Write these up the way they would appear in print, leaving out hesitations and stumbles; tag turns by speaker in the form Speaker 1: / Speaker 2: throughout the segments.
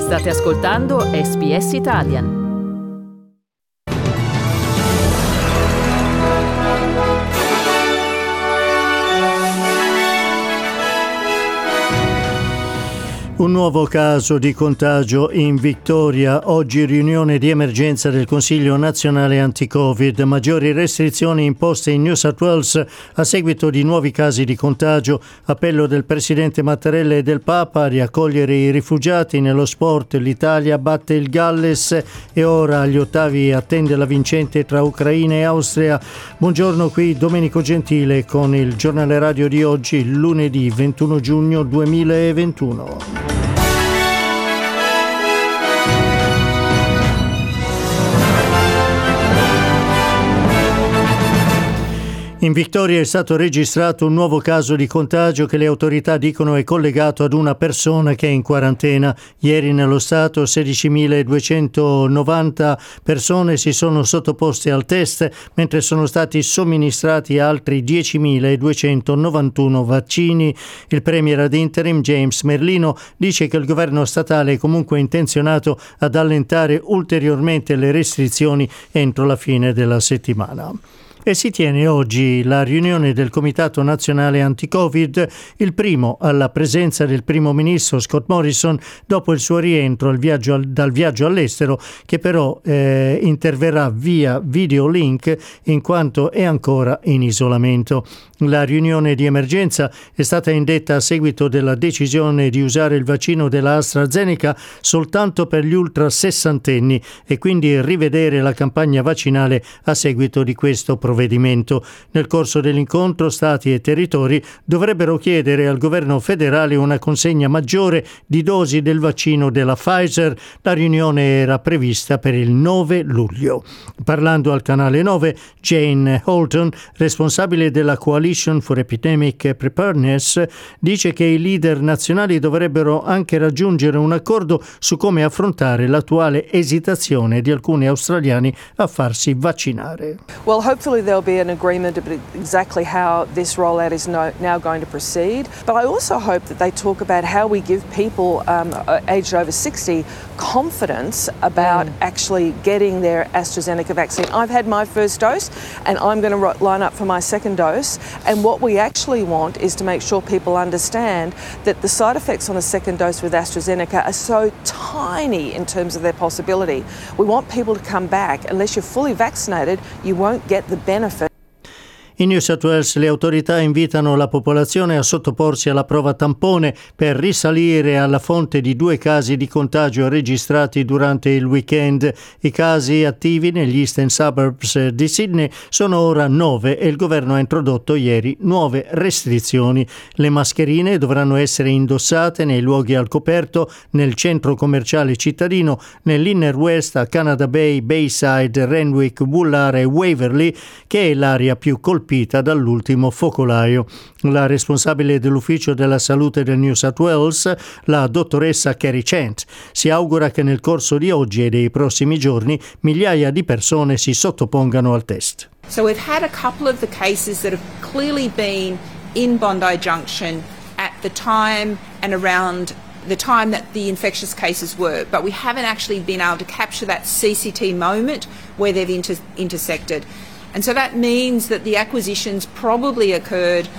Speaker 1: State ascoltando SBS Italian.
Speaker 2: Un nuovo caso di contagio in Victoria. Oggi riunione di emergenza del Consiglio nazionale anti-Covid. Maggiori restrizioni imposte in New South Wales a seguito di nuovi casi di contagio. Appello del presidente Mattarella e del Papa a riaccogliere i rifugiati. Nello sport l'Italia batte il Galles e ora agli ottavi attende la vincente tra Ucraina e Austria. Buongiorno, qui Domenico Gentile con il giornale radio di oggi, lunedì 21 giugno 2021. In Victoria è stato registrato un nuovo caso di contagio che le autorità dicono è collegato ad una persona che è in quarantena. Ieri nello Stato 16.290 persone si sono sottoposte al test, mentre sono stati somministrati altri 10.291 vaccini. Il premier ad interim James Merlino dice che il governo statale è comunque intenzionato ad allentare ulteriormente le restrizioni entro la fine della settimana. E si tiene oggi la riunione del Comitato Nazionale Anti-Covid, il primo alla presenza del primo ministro Scott Morrison dopo il suo rientro dal viaggio all'estero, che però interverrà via videolink in quanto è ancora in isolamento. La riunione di emergenza è stata indetta a seguito della decisione di usare il vaccino della AstraZeneca soltanto per gli ultra sessantenni e quindi rivedere la campagna vaccinale a seguito di questo provvedimento. Nel corso dell'incontro, Stati e territori dovrebbero chiedere al governo federale una consegna maggiore di dosi del vaccino della Pfizer. La riunione era prevista per il 9 luglio. Parlando al canale 9, Jane Holton, responsabile della Coalition for Epidemic Preparedness, dice che i leader nazionali dovrebbero anche raggiungere un accordo su come affrontare l'attuale esitazione di alcuni australiani a farsi vaccinare.
Speaker 3: Well, hopefully there'll be an agreement about exactly how this rollout is now going to proceed. But I also hope that they talk about how we give people aged over 60 confidence about actually getting their AstraZeneca vaccine. I've had my first dose and I'm going to line up for my second dose. And what we actually want is to make sure people understand that the side effects on a second dose with AstraZeneca are so tiny in terms of their possibility. We want people to come back. Unless you're fully vaccinated, you won't get the benefit.
Speaker 2: In New South Wales le autorità invitano la popolazione a sottoporsi alla prova tampone per risalire alla fonte di 2 casi di contagio registrati durante il weekend. I casi attivi negli Eastern Suburbs di Sydney sono ora 9 e il governo ha introdotto ieri nuove restrizioni. Le mascherine dovranno essere indossate nei luoghi al coperto, nel centro commerciale cittadino, nell'Inner West, a Canada Bay, Bayside, Randwick, Woollare e Waverley, che è l'area più colpita dall'ultimo focolaio. La responsabile dell'ufficio della salute del New South Wales, la dottoressa Kerry Chant, si augura che nel corso di oggi e dei prossimi giorni migliaia di persone si sottopongano al test.
Speaker 4: So we've had a couple of the cases that have clearly been in Bondi Junction at the time and around the time that the infectious cases were, but we haven't actually been able to capture that CCT moment where they've intersected. And so that means that the acquisitions probably occurred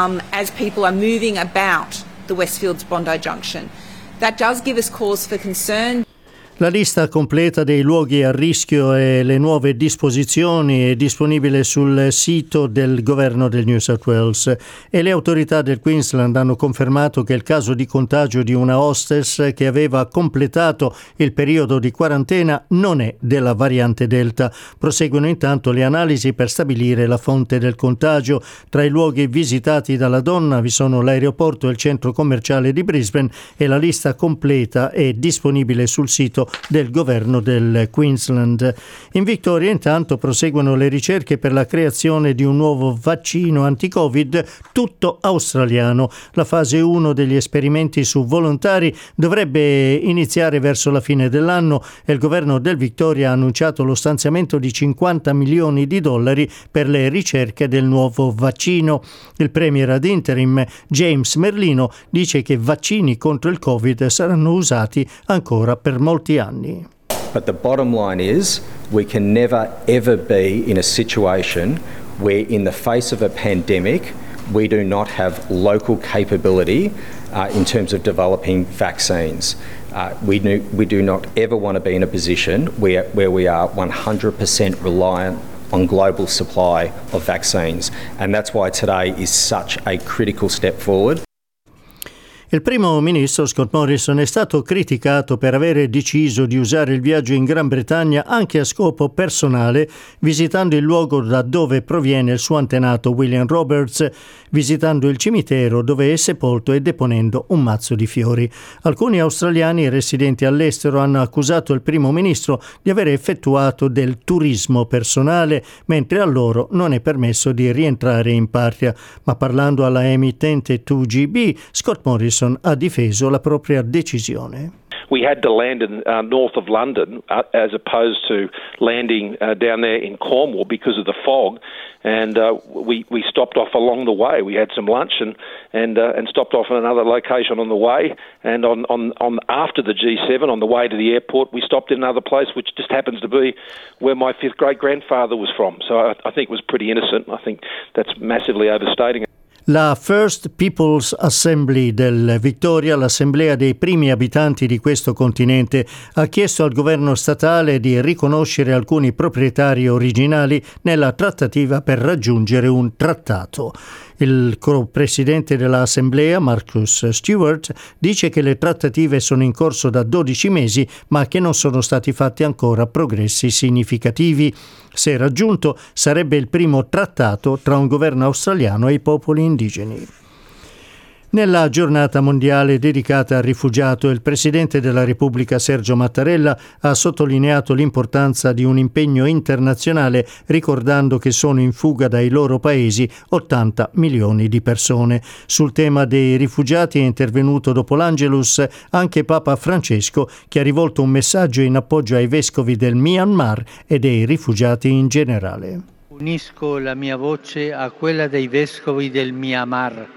Speaker 4: as people are moving about the Westfields Bondi Junction. That does give us cause for concern.
Speaker 2: La lista completa dei luoghi a rischio e le nuove disposizioni è disponibile sul sito del governo del New South Wales e le autorità del Queensland hanno confermato che il caso di contagio di una hostess che aveva completato il periodo di quarantena non è della variante Delta. Proseguono intanto le analisi per stabilire la fonte del contagio. Tra i luoghi visitati dalla donna vi sono l'aeroporto e il centro commerciale di Brisbane e la lista completa è disponibile sul sito del governo del Queensland. In Victoria intanto proseguono le ricerche per la creazione di un nuovo vaccino anti-Covid tutto australiano. La fase 1 degli esperimenti su volontari dovrebbe iniziare verso la fine dell'anno e il governo del Victoria ha annunciato lo stanziamento di $50 milioni per le ricerche del nuovo vaccino. Il premier ad interim James Merlino dice che vaccini contro il Covid saranno usati ancora per molti anni.
Speaker 5: But the bottom line is we can never ever be in a situation where in the face of a pandemic we do not have local capability in terms of developing vaccines. We do not ever want to be in a position where we are 100% reliant on global supply of vaccines, and that's why today is such a critical step forward.
Speaker 2: Il primo ministro Scott Morrison è stato criticato per avere deciso di usare il viaggio in Gran Bretagna anche a scopo personale, visitando il luogo da dove proviene il suo antenato William Roberts, visitando il cimitero dove è sepolto e deponendo un mazzo di fiori. Alcuni australiani residenti all'estero hanno accusato il primo ministro di aver effettuato del turismo personale, mentre a loro non è permesso di rientrare in patria. Ma parlando alla emittente 2GB, Scott Morrison ha difeso la propria decisione.
Speaker 6: We had to land in north of London as opposed to landing down there in Cornwall because of the fog, and we stopped off along the way. We had some lunch and stopped off in another location on the way, and on after the G7 on the way to the airport we stopped in another place which just happens to be where my fifth great grandfather was from. So I think it was pretty innocent. I think that's massively overstating it.
Speaker 2: La First People's Assembly del Victoria, l'assemblea dei primi abitanti di questo continente, ha chiesto al governo statale di riconoscere alcuni proprietari originali nella trattativa per raggiungere un trattato. Il co-presidente dell'assemblea, Marcus Stewart, dice che le trattative sono in corso da 12 mesi, ma che non sono stati fatti ancora progressi significativi. Se raggiunto, sarebbe il primo trattato tra un governo australiano e i popoli indigeni. Nella giornata mondiale dedicata al rifugiato, il Presidente della Repubblica Sergio Mattarella ha sottolineato l'importanza di un impegno internazionale, ricordando che sono in fuga dai loro paesi 80 milioni di persone. Sul tema dei rifugiati è intervenuto dopo l'Angelus anche Papa Francesco, che ha rivolto un messaggio in appoggio ai vescovi del Myanmar e dei rifugiati in generale.
Speaker 7: Unisco la mia voce a quella dei vescovi del Myanmar,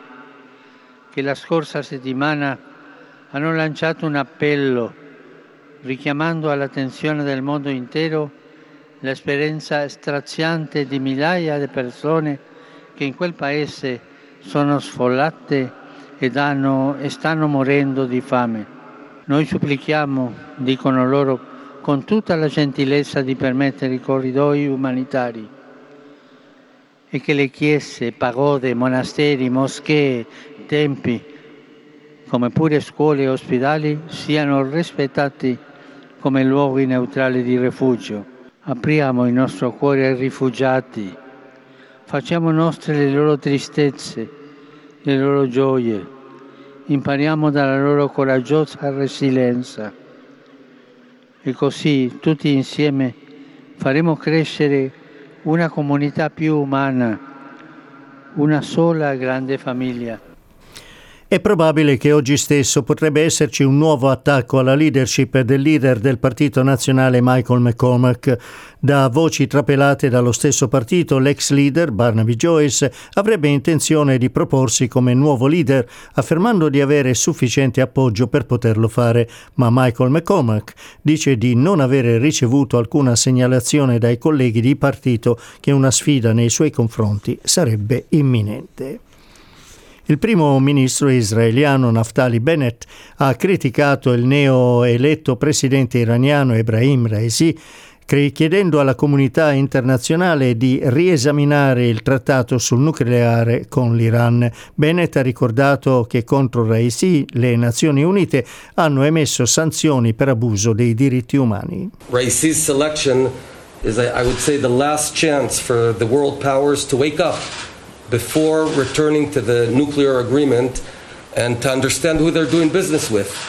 Speaker 7: che la scorsa settimana hanno lanciato un appello richiamando all'attenzione del mondo intero l'esperienza straziante di migliaia di persone che in quel paese sono sfollate e stanno morendo di fame. Noi supplichiamo, dicono loro, con tutta la gentilezza di permettere i corridoi umanitari e che le chiese, pagode, monasteri, moschee, tempi, come pure scuole e ospedali, siano rispettati come luoghi neutrali di rifugio. Apriamo il nostro cuore ai rifugiati, facciamo nostre le loro tristezze, le loro gioie, impariamo dalla loro coraggiosa resilienza e così tutti insieme faremo crescere una comunità più umana, una sola grande famiglia.
Speaker 2: È probabile che oggi stesso potrebbe esserci un nuovo attacco alla leadership del leader del Partito Nazionale Michael McCormack. Da voci trapelate dallo stesso partito, l'ex leader Barnaby Joyce avrebbe intenzione di proporsi come nuovo leader, affermando di avere sufficiente appoggio per poterlo fare, ma Michael McCormack dice di non avere ricevuto alcuna segnalazione dai colleghi di partito che una sfida nei suoi confronti sarebbe imminente. Il primo ministro israeliano Naftali Bennett ha criticato il neoeletto presidente iraniano Ebrahim Raisi, chiedendo alla comunità internazionale di riesaminare il trattato sul nucleare con l'Iran. Bennett ha ricordato che contro Raisi le Nazioni Unite hanno emesso sanzioni per abuso dei diritti umani.
Speaker 8: Raisi's selection is, I would say, the last chance for the world powers to wake up before returning to the nuclear agreement and to understand who they're doing business with.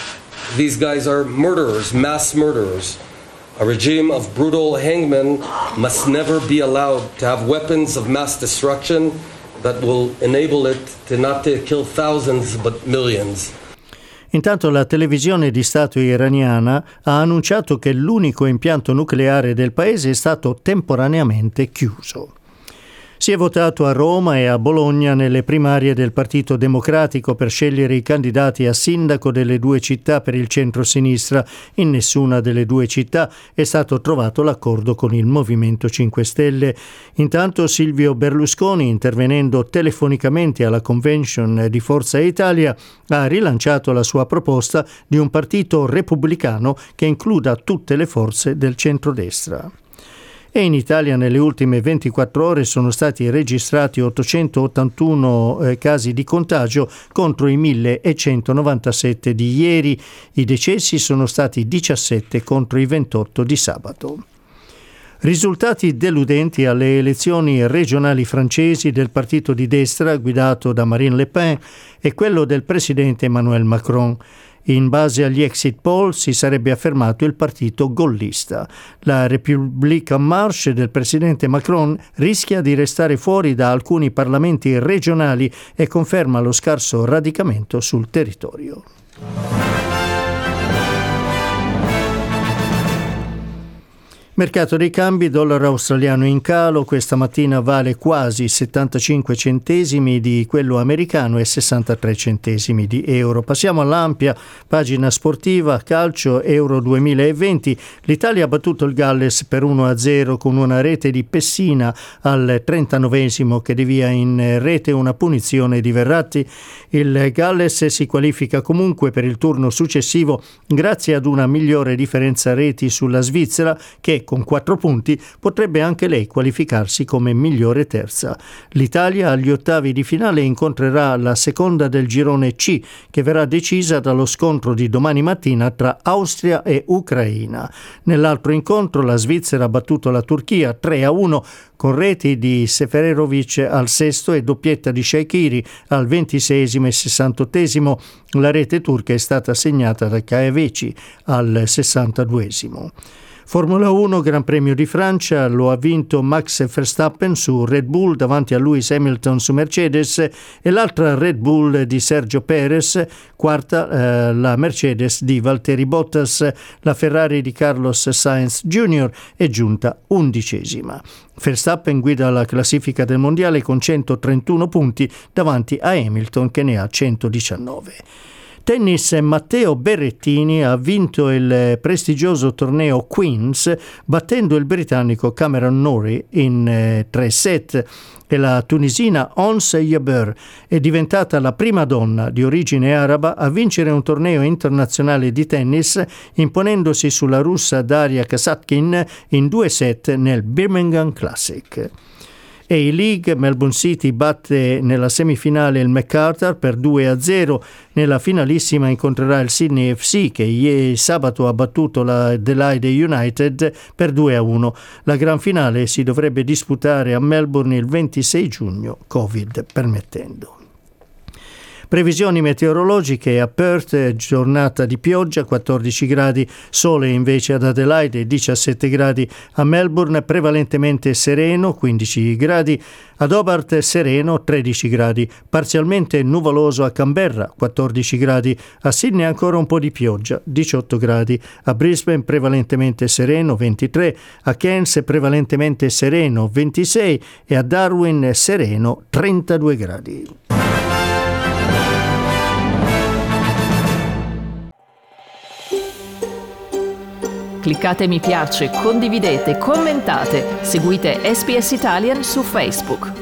Speaker 8: These guys are murderers, mass murderers. A regime of brutal hangmen must never be allowed to have weapons of mass destruction that will enable it to not kill thousands but millions.
Speaker 2: Intanto la televisione di Stato iraniana ha annunciato che l'unico impianto nucleare del paese è stato temporaneamente chiuso. Si è votato a Roma e a Bologna nelle primarie del Partito Democratico per scegliere i candidati a sindaco delle due città per il centro-sinistra. In nessuna delle due città è stato trovato l'accordo con il Movimento 5 Stelle. Intanto Silvio Berlusconi, intervenendo telefonicamente alla convention di Forza Italia, ha rilanciato la sua proposta di un partito repubblicano che includa tutte le forze del centrodestra. E in Italia nelle ultime 24 ore sono stati registrati 881 casi di contagio contro i 1.197 di ieri. I decessi sono stati 17 contro i 28 di sabato. Risultati deludenti alle elezioni regionali francesi del partito di destra guidato da Marine Le Pen e quello del presidente Emmanuel Macron. In base agli exit poll si sarebbe affermato il partito gollista. La République en Marche del presidente Macron rischia di restare fuori da alcuni parlamenti regionali e conferma lo scarso radicamento sul territorio. Mercato dei cambi, dollaro australiano in calo, questa mattina vale quasi 75 centesimi di quello americano e 63 centesimi di euro. Passiamo all'ampia pagina sportiva, calcio Euro 2020. L'Italia ha battuto il Galles per 1-0 con una rete di Pessina al 39esimo che devia in rete una punizione di Verratti. Il Galles si qualifica comunque per il turno successivo grazie ad una migliore differenza reti sulla Svizzera che con 4 punti potrebbe anche lei qualificarsi come migliore terza. L'Italia agli ottavi di finale incontrerà la seconda del girone C che verrà decisa dallo scontro di domani mattina tra Austria e Ucraina. Nell'altro incontro la Svizzera ha battuto la Turchia 3-1 con reti di Seferovic al sesto e doppietta di Shaqiri al 26esimo e 68esimo. La rete turca è stata segnata da Caeveci al 62esimo. Formula 1, Gran Premio di Francia, lo ha vinto Max Verstappen su Red Bull davanti a Lewis Hamilton su Mercedes e l'altra Red Bull di Sergio Perez, quarta la Mercedes di Valtteri Bottas, la Ferrari di Carlos Sainz Jr. è giunta 11ª. Verstappen guida la classifica del mondiale con 131 punti davanti a Hamilton che ne ha 119. Tennis, Matteo Berrettini ha vinto il prestigioso torneo Queens battendo il britannico Cameron Norrie in 3 set e la tunisina Ons Jabeur è diventata la prima donna di origine araba a vincere un torneo internazionale di tennis imponendosi sulla russa Daria Kasatkin in 2 set nel Birmingham Classic. A-League, Melbourne City batte nella semifinale il MacArthur per 2-0. Nella finalissima incontrerà il Sydney FC che ieri sabato ha battuto la Adelaide United per 2-1. La gran finale si dovrebbe disputare a Melbourne il 26 giugno, Covid permettendo. Previsioni meteorologiche: a Perth giornata di pioggia, 14 gradi, sole invece ad Adelaide, 17 gradi, a Melbourne prevalentemente sereno, 15 gradi, ad Hobart sereno, 13 gradi, parzialmente nuvoloso a Canberra, 14 gradi, a Sydney ancora un po' di pioggia, 18 gradi, a Brisbane prevalentemente sereno, 23, a Cairns prevalentemente sereno, 26 e a Darwin sereno, 32 gradi.
Speaker 1: Cliccate mi piace, condividete, commentate, seguite SPS Italian su Facebook.